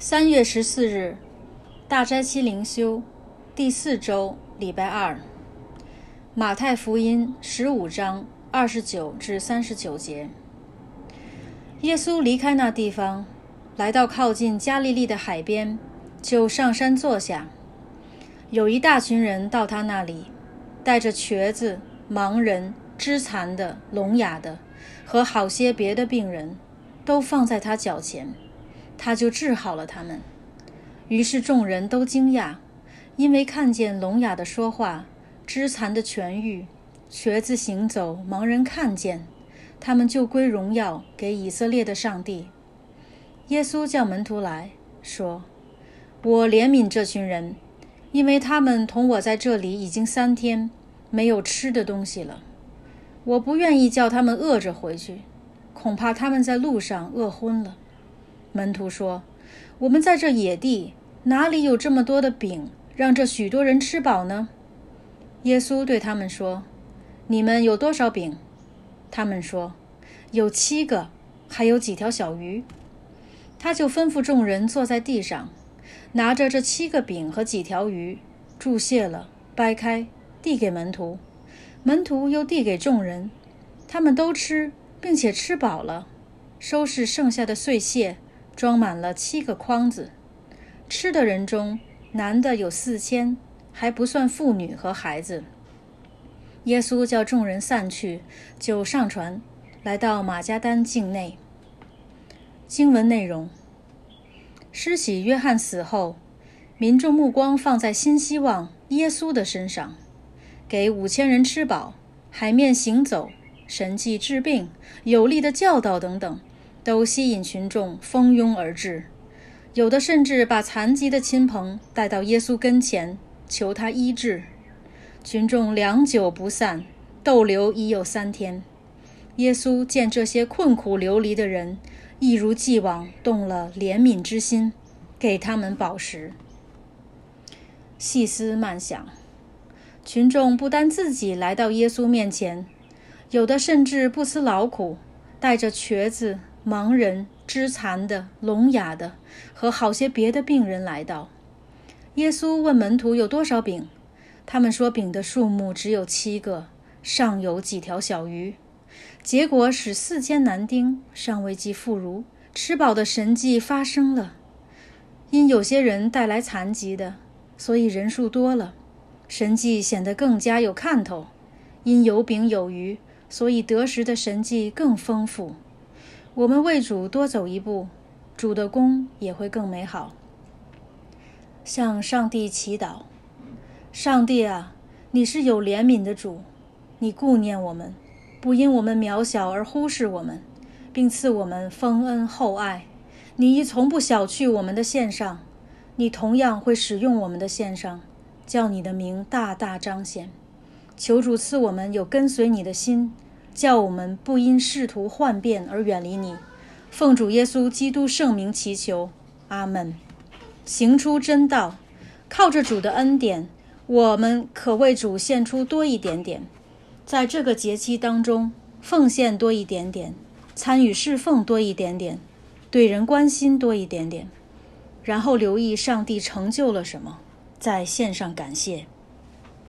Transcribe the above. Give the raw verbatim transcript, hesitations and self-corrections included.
三月十四日，大斋期灵修，第四周，礼拜二。马太福音十五章二十九至三十九节。耶稣离开那地方，来到靠近加利利的海边，就上山坐下。有一大群人到他那里，带着瘸子、盲人、肢残的、聋哑的和好些别的病人，都放在他脚前，他就治好了他们。于是众人都惊讶，因为看见聋哑的说话，肢残的痊愈，瘸子行走，盲人看见，他们就归荣耀给以色列的上帝。耶稣叫门徒来说，我怜悯这群人，因为他们同我在这里已经三天，没有吃的东西了。我不愿意叫他们饿着回去，恐怕他们在路上饿昏了。门徒说，我们在这野地，哪里有这么多的饼，让这许多人吃饱呢？耶稣对他们说，你们有多少饼？他们说，有七个，还有几条小鱼。他就吩咐众人坐在地上，拿着这七个饼和几条鱼，注谢了，掰开，递给门徒。门徒又递给众人，他们都吃，并且吃饱了，收拾剩下的碎屑，装满了七个筐子。吃的人中，男的有四千，还不算妇女和孩子。耶稣叫众人散去，就上船，来到马加丹境内。经文内容：施洗约翰死后，民众目光放在新希望耶稣的身上，给五千人吃饱，海面行走，神迹治病，有力的教导等等，都吸引群众蜂拥而至。有的甚至把残疾的亲朋带到耶稣跟前，求他医治。群众良久不散，逗留已有三天。耶稣见这些困苦流离的人，一如既往动了怜悯之心，给他们饱食。细思慢想，群众不单自己来到耶稣面前，有的甚至不辞劳苦，带着瘸子、盲人、肢残的、聋哑的和好些别的病人来到。耶稣问门徒有多少饼，他们说饼的数目只有七个，尚有几条小鱼。结果使四千男丁，尚未及妇孺，吃饱的神迹发生了。因有些人带来残疾的，所以人数多了，神迹显得更加有看头。因有饼有鱼，所以得食的神迹更丰富。我们为主多走一步，主的功也会更美好。向上帝祈祷，上帝啊，你是有怜悯的主，你顾念我们，不因我们渺小而忽视我们，并赐我们丰恩厚爱。你亦从不小觑我们的献上，你同样会使用我们的献上，叫你的名大大彰显。求主赐我们有跟随你的心，叫我们不因仕途幻变而远离你。奉主耶稣基督圣名祈求，阿们。行出真道，靠着主的恩典，我们可为主献出多一点点，在这个节期当中奉献多一点点，参与侍奉多一点点，对人关心多一点点，然后留意上帝成就了什么，在线上感谢。